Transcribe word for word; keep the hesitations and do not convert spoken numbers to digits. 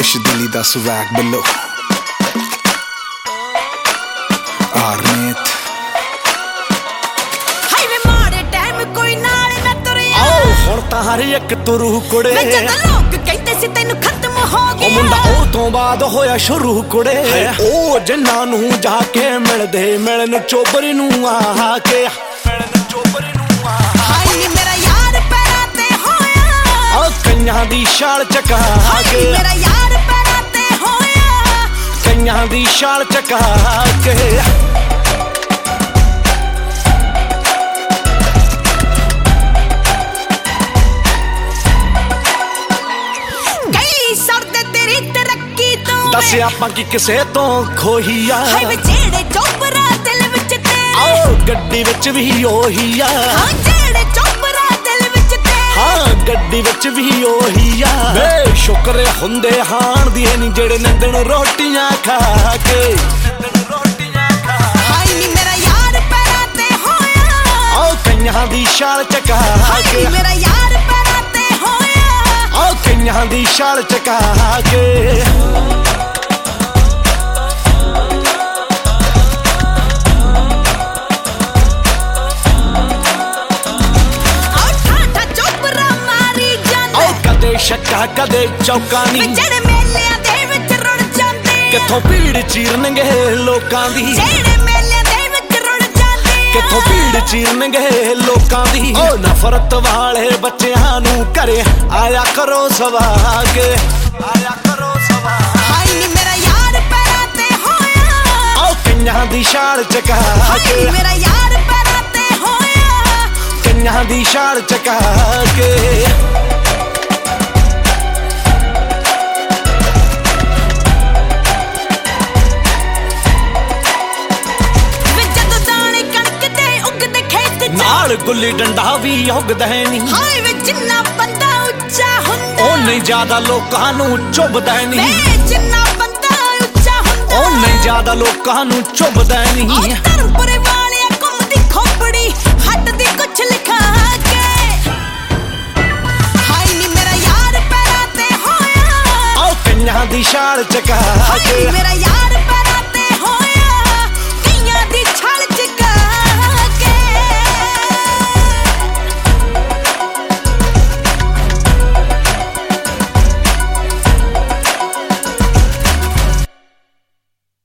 Push Dilly da swag below. Arnett. Highway मारे time कोई नाल ना तुरे आओ हुण तां हर एक तुरू कुड़े मैं जद लोग कहते सी तैनू खत्म हो गया ओ मुंडा ओ तो बाद होया शुरू कुड़े ओ जिन्ना नू जाके मिलदे मिलन चोबरी नू आ के मिलन चोबरी नू आ हाय नी मेरा यार पैरां ते होया ओ कन्या दी शाल चका के मेरा यार पैरां ते होया कन्या दी शाल चका के दस आपां की किसे तो खोही आ हाय जेड़े चोपरा दिल विच तेरे आओ गड्डी विच भी ओही आ हां जेड़े चोपरा दिल विच तेरे हां गड्डी विच भी ओही आ बेशुक्र हुंदे हाण दी नी जेड़े नंदन रोटियां खा के नंदन रोटियां खा हाय नी मेरा यार पैरां ते होया आओ कन्या दी शाल चका के मेरा यार पैरां ते होया आओ कन्या दी शाल चका के शक्का कदे चौकानी जेड़े मेलियां दे विच रुड़ जांदे किथों भीड़ चीरनगे लोकां दी जेड़े मेलियां दे विच रुड़ जांदे किथों भीड़ चीरनगे लोकां दी ओ नफरत वाले बच्चियां नू घरे आया करो सवा के आया करो सवा हाय नी मेरा यार पैरां ते होया ओ कन्या दी शाल चका के मेरा यार पैरां ते होया कन्या दी शाल चका के नाल गुल्ली डंडा भी उगदा नी हाय वे जिन्ना बंदा ਉੱਚਾ ਹੁੰਦਾ ਉਹ ਨਹੀਂ ਜ਼ਿਆਦਾ ਲੋਕਾਂ ਨੂੰ ਚੁੱਭਦਾ ਨਹੀਂ ਵੇ ਜਿੰਨਾ ਬੰਦਾ ਉੱਚਾ ਹੁੰਦਾ ਉਹ ਨਹੀਂ ਜ਼ਿਆਦਾ ਲੋਕਾਂ ਨੂੰ ਚੁੱਭਦਾ ਨਹੀਂ ਧਰਮਪੁਰੇ ਵਾਲਿਆ ਘੁੰਮਦੀ ਖੋਪੜੀ ਹੱਟ ਦੀ ਕੁਛ ਲਿਖਾ ਕੇ ਹਾਏ ਨੀ ਮੇਰਾ ਯਾਰ ਪੈਰਾਂ ਤੇ ਹੋਇਆ ਉਹ ਕन्या ਦੀ ਸ਼ਾਲ ਚਕਾ ਕੇ ਮੇਰਾ